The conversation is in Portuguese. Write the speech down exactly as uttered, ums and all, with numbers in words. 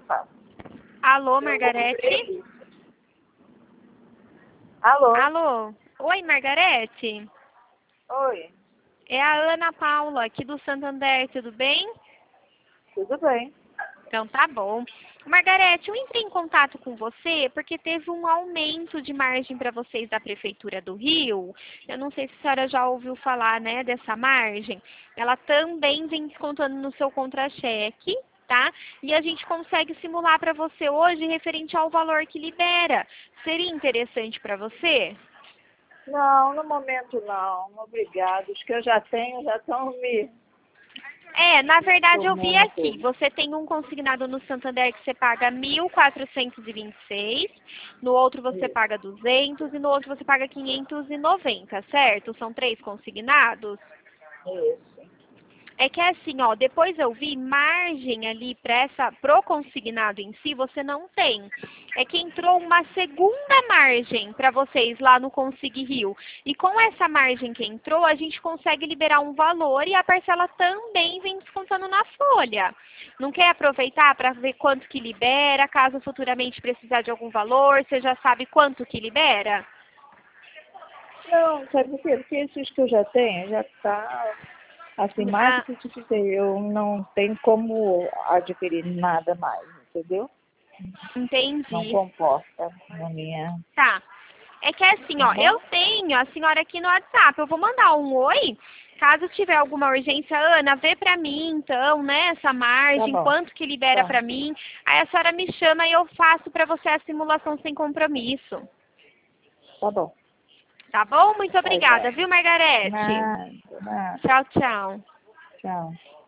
faço. Alô, Eu Margarete? Alô? Alô? Oi, Margarete? Oi, É a Ana Paula, aqui do Santander, tudo bem? tudo bem? Então tá bom. Margarete, eu entrei em contato com você porque teve um aumento de margem para vocês da Prefeitura do Rio. Eu não sei se a senhora já ouviu falar, né, dessa margem. Ela também vem descontando no seu contra-cheque, tá? E a gente consegue simular para você hoje referente ao valor que libera. Seria interessante para você? Não, no momento não. Obrigado. Os que eu já tenho já estão me É, na verdade eu vi tomando aqui, tudo. você tem um consignado no Santander que você paga mil quatrocentos e vinte e seis, no outro você Isso, paga duzentos e no outro você paga quinhentos e noventa, certo? São três consignados? isso. É que é assim, ó, depois eu vi margem ali para essa pro consignado em si, você não tem. É que entrou uma segunda margem para vocês lá no Consig Rio. E com essa margem que entrou, a gente consegue liberar um valor e a parcela também vem descontando na folha. Não quer aproveitar para ver quanto que libera, caso futuramente precisar de algum valor, você já sabe quanto que libera? Não, sabe por quê? Porque esses que eu já tenho já está assim, mais do Ah, que suficiente. Eu não tenho como adquirir nada mais, entendeu? Não entendi. comporta na minha. Tá. É que é assim, Tá ó, bom? eu tenho a senhora aqui no WhatsApp. Eu vou mandar um oi. Caso tiver alguma urgência, Ana, vê pra mim, então, né, essa Tá margem, bom. quanto que libera Tá, pra mim. Aí a senhora me chama e eu faço pra você a simulação sem compromisso. tá bom. Tá bom? Muito Tá, obrigada, joia. viu, Margarete? Nada, nada. Tchau, tchau. Tchau.